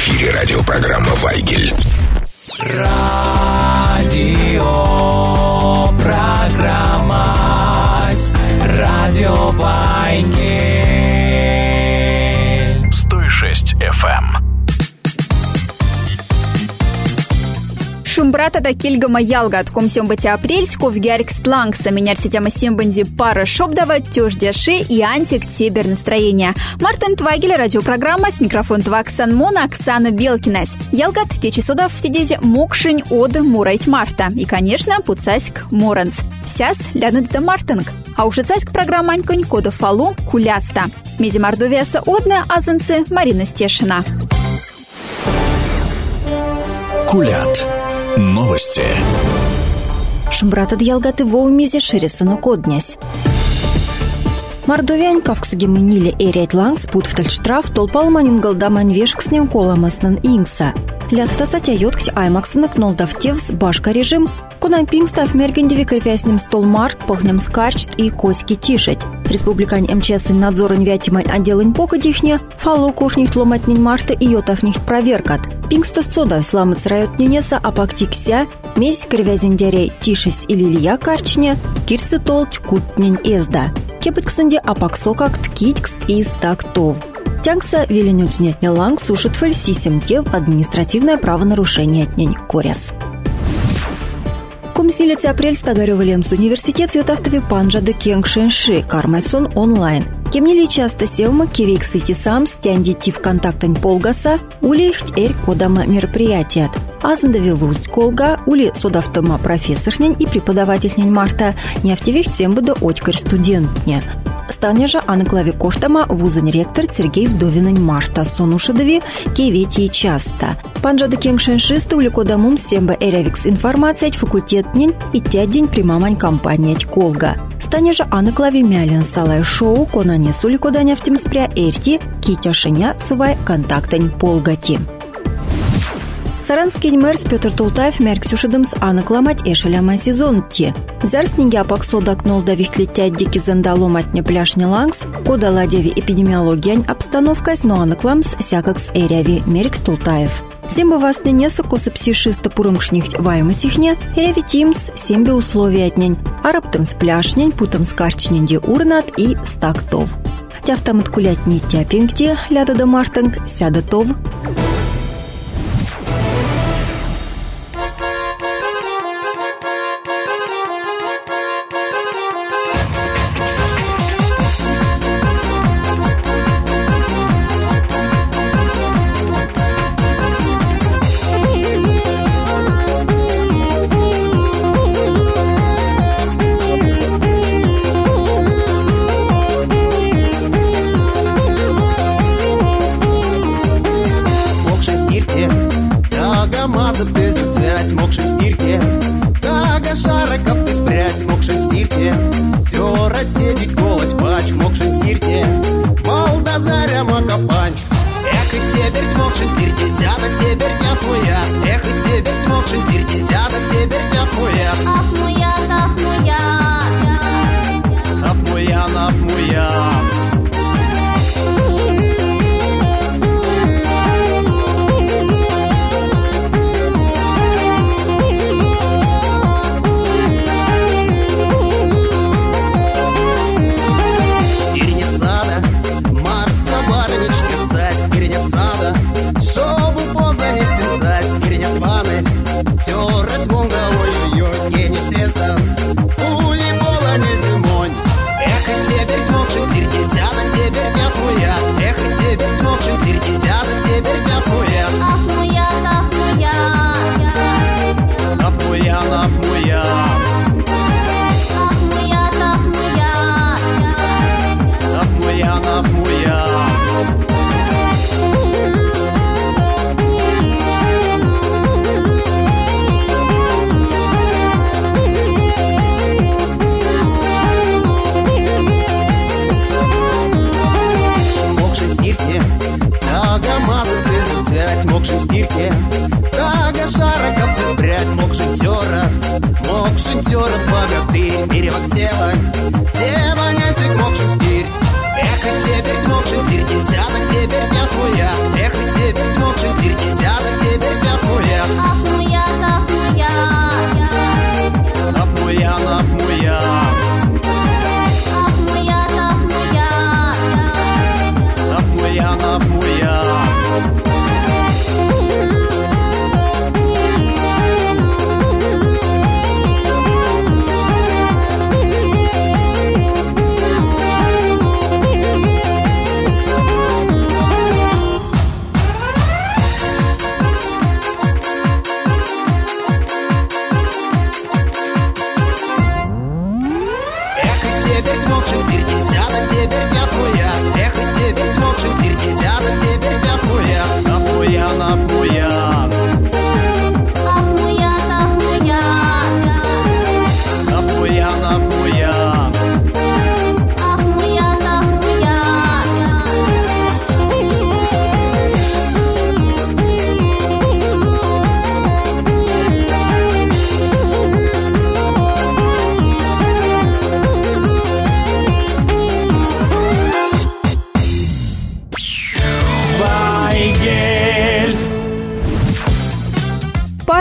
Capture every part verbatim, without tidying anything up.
эфире радиопрограмма «Вайгель». Радио программа Радио Вайгель. сто шесть эф эм. Шумбрата да кильгама ялгат, комсем бати апрельску в гяркст лангса, меняр сетяма симбанди пара шобдава, тёж деши и антиоктябрь настроения. Мартин Твагель, радиопрограмма, с микрофон Тваксан Мона, Оксана Белкинась. Ялгат, течи судав в тедезе мокшень од мурайт Марта. И, конечно, пуцаськ Моранс. Сяс лянет да Мартинг. А уж цаськ программа аньконь кода фалу куляста. Мези мардовиаса одна, азанцы Марина Стешина. Кулят. Новости. Шумбрата дьялгаты воумизе шересана коднясь. Мордовян кавксагемы ниле эрять лангс пут в тальштраф толпал манюнгалда манвешк с ним коламаснан инкса. Лят в тасатя йоткч аймаксанак нолдавтевс башка режим, кунам пингстав мергендеви крепяснем стол март похнем скарчт и коськи тишать. Республикань МЧС надзорын вятимань отделань покадихня, фалу кушнихт ломатнин марта и йотавнихт проверкат. Пингста сода сламыц райот ненеса апактикся, месь кревязиндярей тишись или лия карчня, кирцы толч кутнень эзда. Кепытксанде апаксокакт китькст и стактов. Тянкса веленютнятня ланг сушит фальсисем тев административное правонарушение отнянь коряс. Кумсилец апрель стагарёвалемс университет йотавтове панжады кенгшенши кармайсон онлайн. Кемнили часто севма кивейк сыти сам стянди в контактань полгаса улихть эрь кодама мероприятият. Азандове вуст колга ули содавтома профессорнянь и преподавательнянь марта нефтевих тембуда очкарь студентня. Станя же а на главе коштама вузань ректор Сергей Вдовинань марта сонушадови кеветии часто. Панжады кенгшеншисты ули кодамум семба эрявикс информациять факультетнянь и тядень примамань компаниять колга. Станя же а на главе мялен салай шоу конане сули коданя в тем спря эрти китяшиня сувай контактань полгати. Саранский мэр Петр Тултаев мярксюшидымс аныкламать эшеляма сезонти. Зарснинги апаксодак нолдавих летять дики зандаломатня пляшня лангс, кода ладеви эпидемиологиянь обстановкась, но аныкламс сякакс эряви меркс Тултаев. Сембы васны неса косыпсишиста пурымкшнихть ваймасихня, эряви тимс сембе условия отнянь, араптымс пляшнянь, путымс карчнянди урнат и стактов. Тяфтамат кулятни тяпингти, ляда да мартынг, сяда тов. Эх, и теперь мокший стирь, десяток теперь нихуя. Эх, и теперь мокший стирь,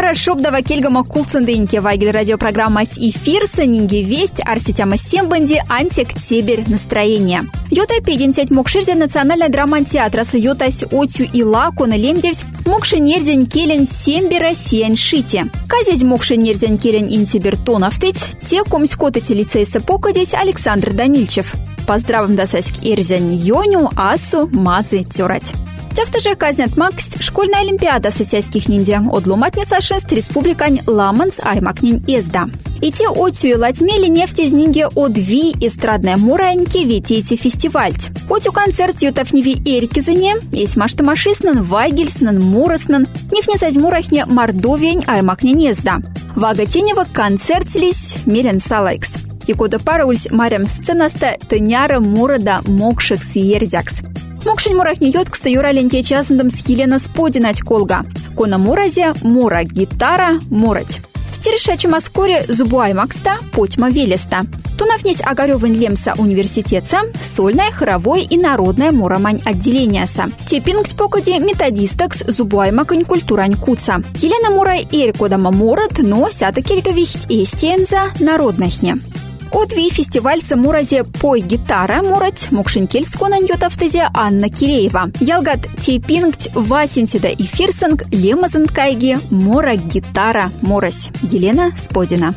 Пара шобдава кельгама кулценденьке вайгель радиопрограмма с эфир санинги весть арсетяма сембанди антиоктябрь настроение. Йота пединтять мокширзе национальная драма театра йотась отю и лаку на лемдевсь мокши нерзень келен семби россиян шите. Казять мокши нерзень келен интибертонов тыть те комськотати лицейса покодись Александр Данильчев. Поздравим досаськ эрзень йоню, асу, мазы тёрать. Тяфта же казнят макс школьная олимпиада сосяйских ниндзя одломатни сашест республикань ламанс аймакнин езда. И те отю и латьмели нефти знинги одви эстрадная мураньки витейте фестивальт. Отю концерт ютафниви эркизене, есть маштамашиснан, вайгельснан, муроснан, нефне сазьмурахне мордовень аймакнин езда. Вага тенева концерт лись мерен салайкс. И кода параульс марям сценаста тыняра мурада мокших съерзякс. Мокшень мурахне йоткста юраленте часындым с Елена Сподинать колга. Кона муразе, мура гитара, мурать. Стерешачи маскоре зубуай макста, потьма велеста. Тунафнесь огарёвын лемса университетса, сольная, хоровой и народная мурамань отделенияса. Тепингс покоди методистакс зубуай макань культурань куца. Елена мурай эркодама мурат, но сята кельгавихть эстиенза народнахне. От ви фестиваль самуразе пой гитара мурать мокшенкельсконан йотавтезе Анна Киреева. Ялгат тепингть васинтида и фирсанг лемазанкайги мора гитара морась. Елена Сподина.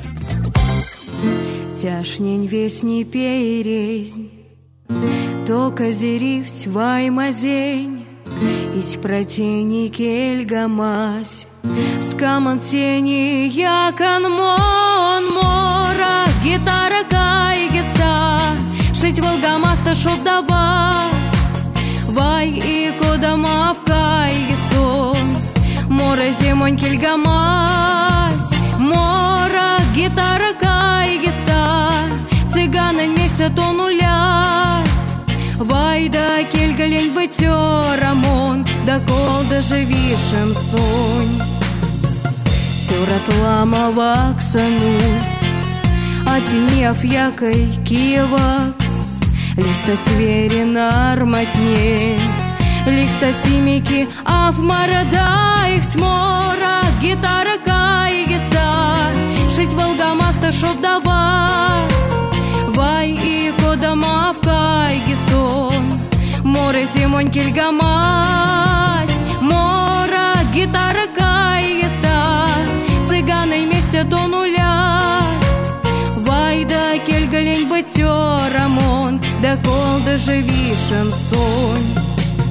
Тяшнень весни перезнь, то козеривсь ваймазень, ись протени кельгамась, скаман тени якан мон мора гитара кайгеста, шить волгамаста шоб да вас, вай и кодама в кайгесон, мора зимонь кельгамась, мора гитара кайгеста, цыганы месяц то нуля, вай да кельгалень бытёрамон, да кол даже вишем сонь. Тюрат лама ваксанус, а тенев якой киевак, листа сверен арматне, листа симики, а в марада их тьмора, гитара кайгеста, шить волгамаста шоб да вас, вай и кодама в кайгесон, море зимонь кельгамась, мора гитара кайгеста, цыганы вместе до нуля, вай да кельгалень бытёрамон, да кол даже вишен сонь.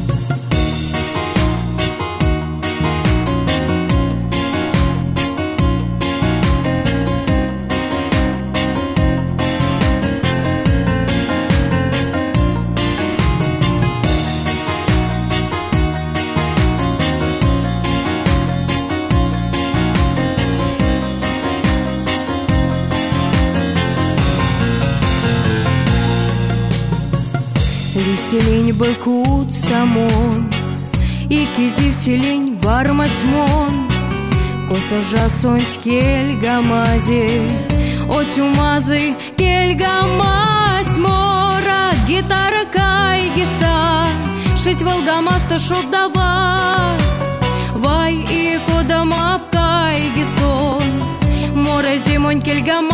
Веселень был куцтамон, и кизив телень варматьмон, косажа сонть кельгамазе, отюмазы кельгамась, мора гитара кайгеста, шить волгамаста шоб да вас, вай и кодама в кайгесон, мора зимонь кельгамась,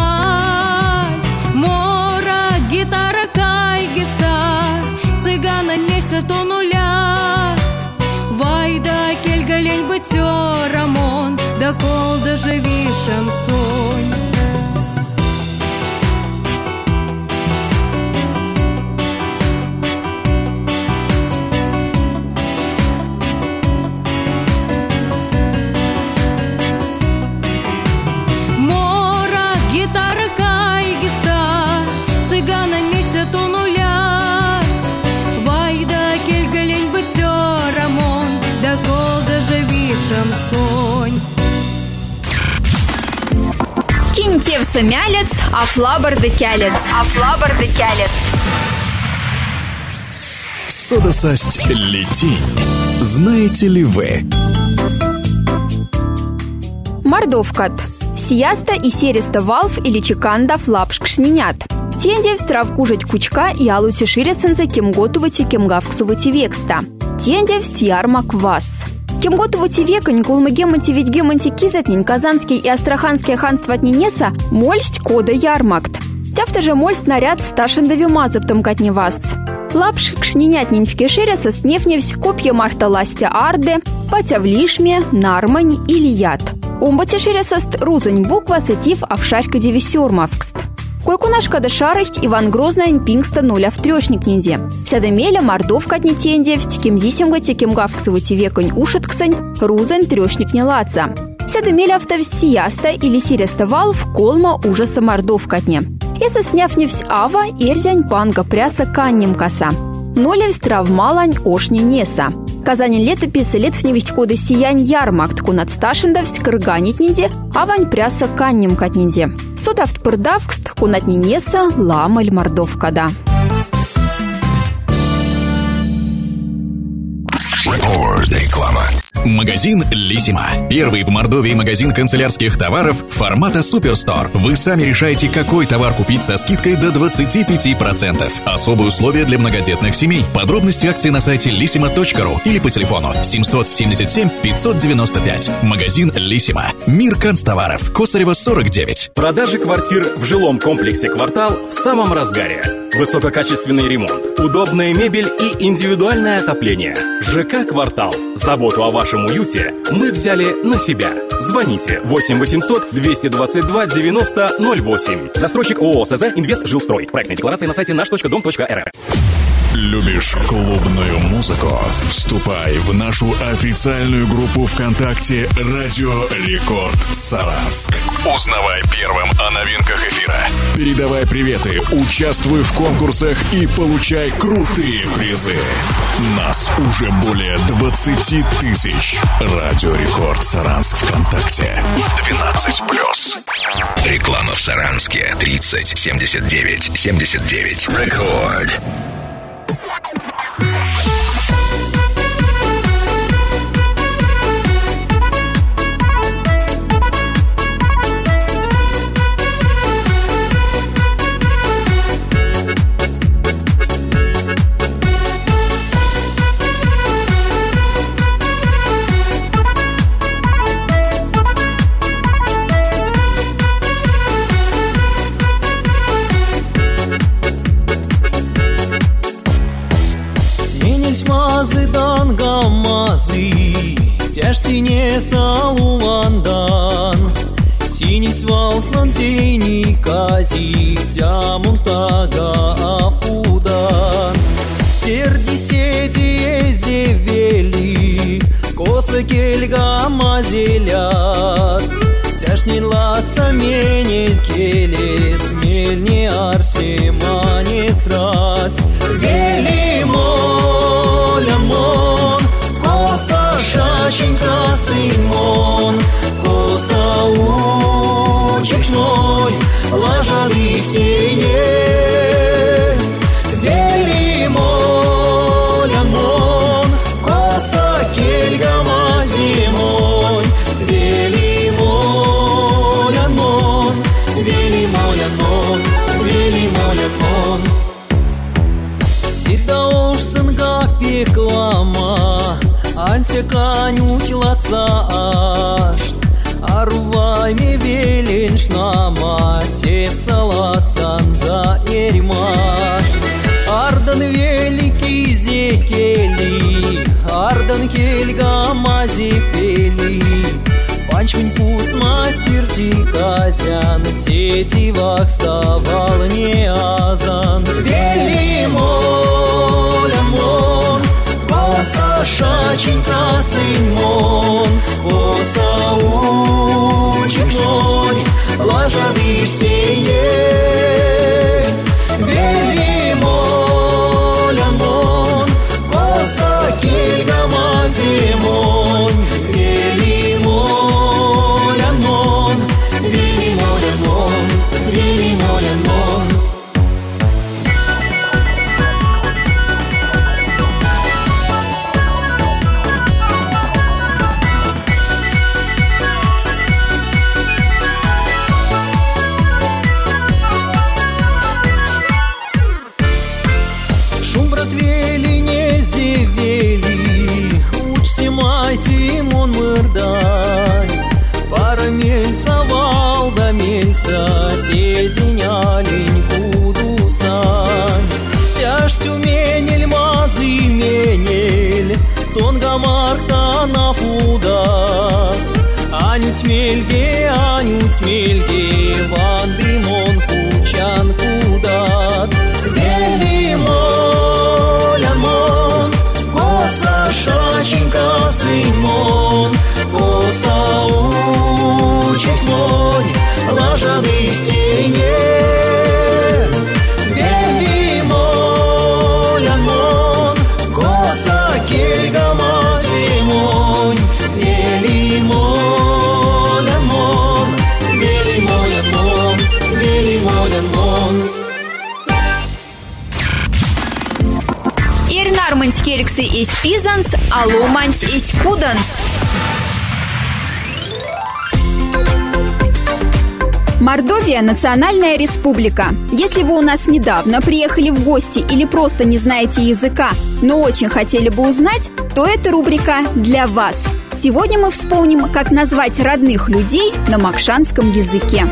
мора гитара кайгеста, цыгана месяц то нуля, вай да кельгалень бытёрамон, да кол даже вишен сонь. Мора гитара кайгеста, цыгана месяц то нуля, да кол даже вишен сонь. Кинтевса мялец, а флабар да кялец. А флабар да кялец. Содосасть летень. Знаете ли вы? Мордовкат. Сияста и сереста валф или чеканда флапшкшнинят. Тенде в стравку жить кучка и алути ширесенца кем готовати кем гавксовати векста. Тенде в стьярма квас. Кем готову веконь, кулмыгемонти ведь гемонти кизатнин, Казанский и Астраханское ханство от Нинеса, мольсть кода ярмакт. Тяфта же мольсть наряд сташендави мазоптом катневастц. Лапш кшнинятнин в кешере сосневневсь, копья марта ластя арде, патя в лишме, нармань или яд. Умбатешере сост рузань буква сетив авшарька девисюрмавкст. Койкунашка да шарыхть Иван Грозный пингста нуля в трёшник нинде. Сядемеля мордовка не тендевсть, кем зисемгати, кем гавксовати веконь ушитксань, рузань трёшник не лаца. Сядемеля автовсть сияста или сиреста валв, колма ужаса мордовкатне. Если сняв-невсь ава, эрзянь панга пряса каннем коса. Нолевсть травмалань ошни неса. Казанин летописы лет в невесть коды сиянь ярмакт кунат сташендовсть кырганит нинде, авань пряса каннем катнинде. Содавт пырдавкст кунат нинеса ламаль мордовкада. Реклама. Магазин «Лисима». Первый в Мордовии магазин канцелярских товаров формата «Суперстор». Вы сами решаете, какой товар купить со скидкой до двадцати пяти процентов. Особые условия для многодетных семей. Подробности акции на сайте лисима точка ру или по телефону семьсот семьдесят семь пятьсот девяносто пять. Магазин «Лисима». Мир канцтоваров. Косарева, сорок девять. Продажи квартир в жилом комплексе «Квартал» в самом разгаре. Высококачественный ремонт, удобная мебель и индивидуальное отопление. ЖК «Квартал». Заботу о вашем уюте мы взяли на себя. Звоните восемь восемьсот двести двадцать два девяносто ноль восемь. Застройщик ООО СЗ «Инвест Жилстрой». Проектная декларация на сайте наш точка дом точка эр эр. Любишь клубную музыку? Вступай в нашу официальную группу ВКонтакте «Радио Рекорд Саранск». Узнавай первым о новинках эфира. Передавай приветы, участвуй в конкурсах и получай крутые призы. Нас уже более двадцати тысяч. «Радио Рекорд Саранск» ВКонтакте. двенадцать плюс. Реклама в Саранске. тридцать семьдесят девять семьдесят девять. Рекорд. Мазыдан гамазы, тяжтине салувандан, синить валснан тени кази, тямунтага афудан. Терди седи зевели, коса кельга мазеляц, тяжнин лаца менен келе, смельне арсема не срать. Велимо лямон, коса шаченька сымон, коса учечной, лажа листине. Велимо лямон, коса кельга мазимон, велимо лямон, велимо лямон, велимо лямон. Стирда уж сынга пеклама, ансе канють лацашт, арвайми веленшнама, теп салацан за эрмаш. Ардан великий зекели, ардан хельга мазепели, панчмень пус мастер тиказян, сетивах ставал не азан. Велимо лямон, коса шаченька сымон, коса учечной, лажа листине. Велимо лямон, коса кельга мазимон, велимо лямон, велимо лямон, велимо лямон. Иксы из Пизанс, Алуманс из Куданс. Мордовия – национальная республика. Если вы у нас недавно приехали в гости или просто не знаете языка, но очень хотели бы узнать, то эта рубрика для вас. Сегодня мы вспомним, как назвать родных людей на макшанском языке.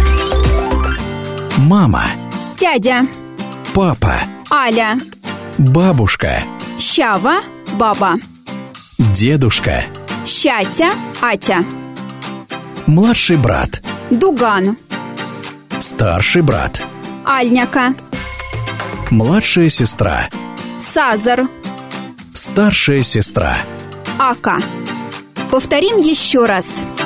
Мама. Дядя. Папа. Аля. Бабушка. Щава. Баба. Дедушка. Щатя. Атя. Младший брат. Дуган. Старший брат. Альняка. Младшая сестра. Сазар. Старшая сестра. Ака. Повторим еще раз.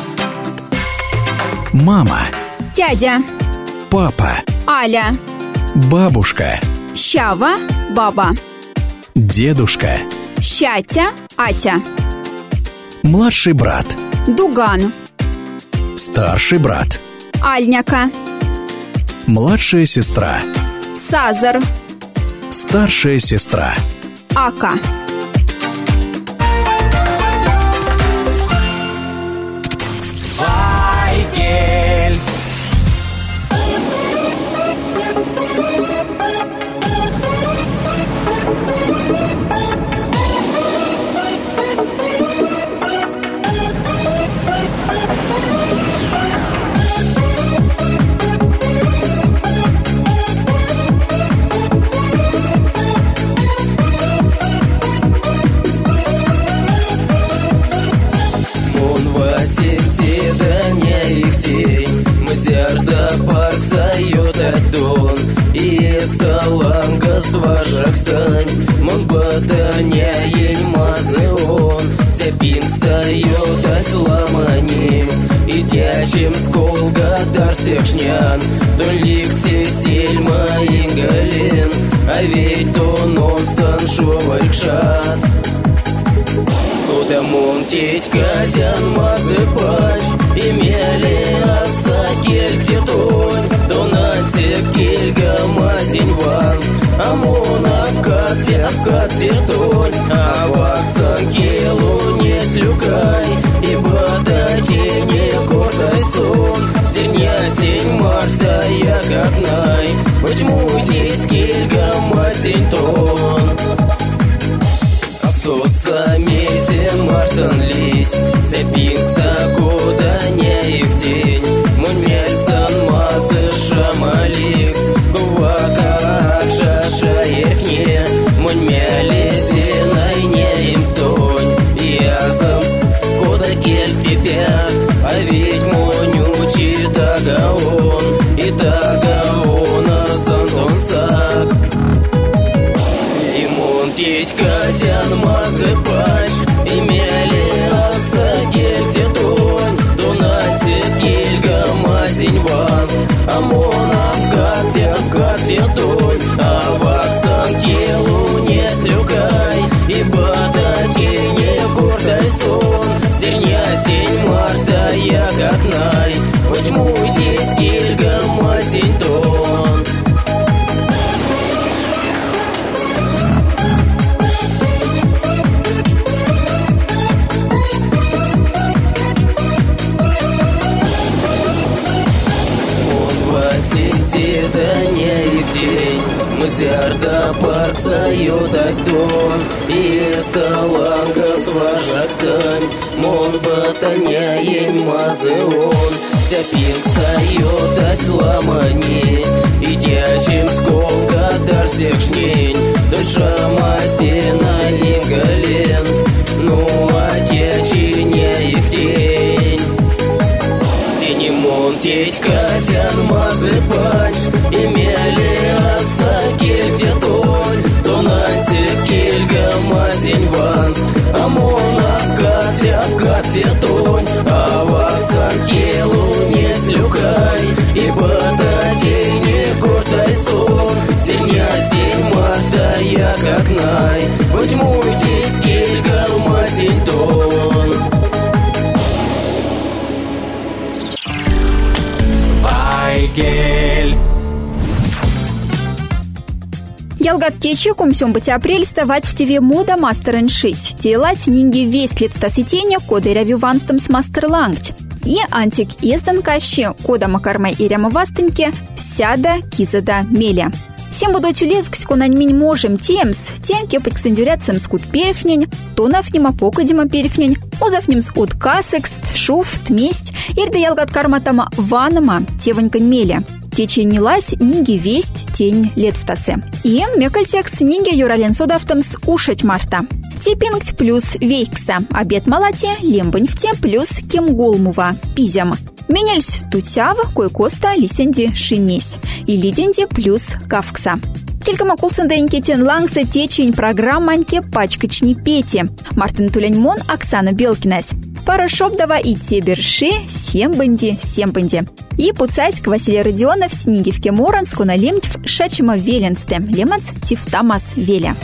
Мама. Дядя. Папа. Аля. Бабушка. Щава. Баба. Дедушка. Щатя. Атя. Младший брат. Дуган. Старший брат. Альняка. Младшая сестра. Сазар. Старшая сестра. Ака. Вайгель. Зерда парк сает дон и сталангас дважак стань мон батаня ень мазеон сепин стает асламани и тячим сколга дар секшнян то ликте сельма ингалин а ведь то нон стан шоваркшат куда мон теть казян мазепач имели асакель где тонь донате кельга мазиньван амона в кате в кате тонь а ваксан келу не слюкай и бадати не гордай сон синя сень марта я как най хоть мутись кельга мазинь тон соца мези мартан лись сепинста куда не их день мунельсан мазы шамаликс гувака акшаша ихне мунмялези найне им стонь язанс куда кель тебя а ведь монючи тагаон и тагаона сантонсак теть казян мазепач имели асагель где тонь донате кельга мазиньван амона в кате в кате тонь а ваксан келу не слюкай и бадати не гордай сон синя тень марта я как най хоть мутись кельга мазинь тон да не их день Мазярда парк сает дон и сталангас дважак стань мон батаня ень мазеон сяпинг стает асламани и тячим сколка дар секшнень душа матина ингален ну а тячи не их день Тенемон теть казян мазепач имели асакель где тонь донате кельга мазиньван амона в кате в кате тонь а ваксан келу не слюкай и бадати не гордай сон синя тень марта я как най хоть мутись кельга мазинь тон Вайгель. Ялгат течи кумсем быть апрель ставать в ТВ мода мастер эншись. Тела сининги весть лет в таситене кода рявюван в том с мастер лангть. И антик езден кащи кода макармай и ряма вастеньки сяда кизада меля. Всем буду тюлезгсь конаньминь можем темс, тем кепать ксендюряцем скут перфнень, тонафнима покадима перфнень, озафнемс от касекст, шуфт, месть, ирда ялгат карматама ванама, тевонькань меля. Течень нилась, ниги весть, тень лет в тасе. И мекальтекс ниги юрален содавтомс ушать марта. Типингть плюс вейкса, обед малати, лембаньфте плюс кемголмува, пизям. Менельсь тутява, койкоста, лисенди, шинесь. И лиденди плюс кавкса. Кілька макулсенденьки тен лангса течень программаньке пачкачни пети. Мартин Туленьмон, Оксана Белкинась. Пара Шобдова и Теберши, Сембанди, Сембанди. И Пуцайск Василий Родионов, Снигивке Моранску на Лемтьв, Шачима Веленсте, Лемац Тифтамас Веля.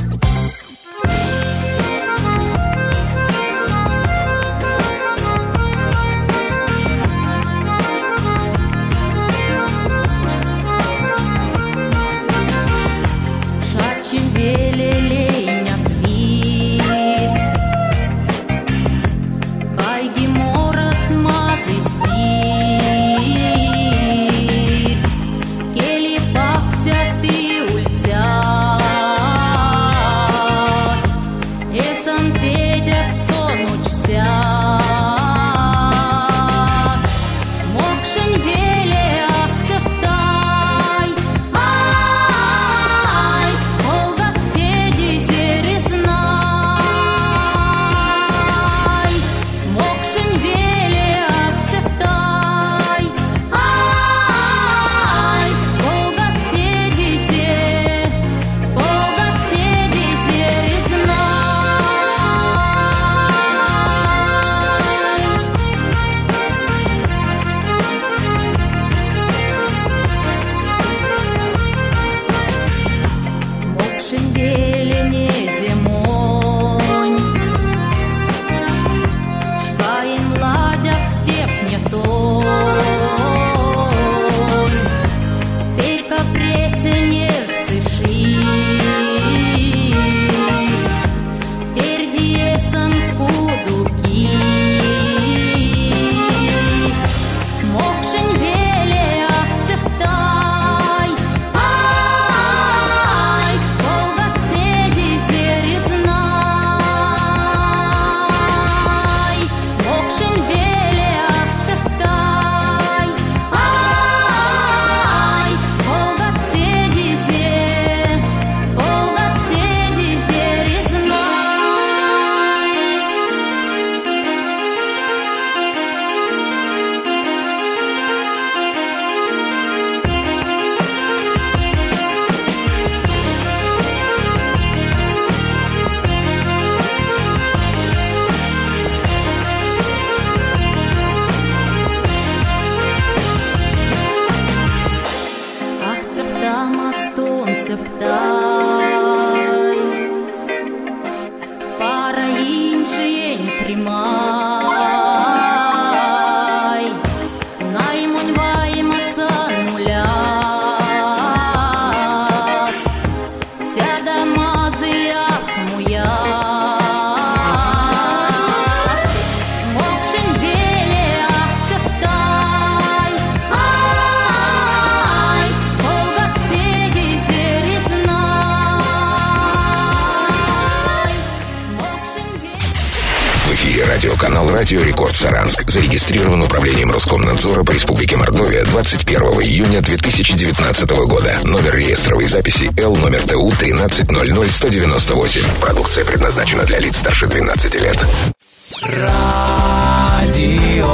Радиоканал «Радио Рекорд Саранск» зарегистрирован управлением Роскомнадзора по Республике Мордовия двадцать первого июня две тысячи девятнадцатого года. Номер реестровой записи Л, номер Т У тринадцать ноль ноль сто девяносто восемь. Продукция предназначена для лиц старше двенадцати лет.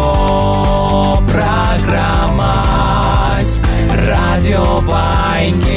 Радио программа Радио Вайнки.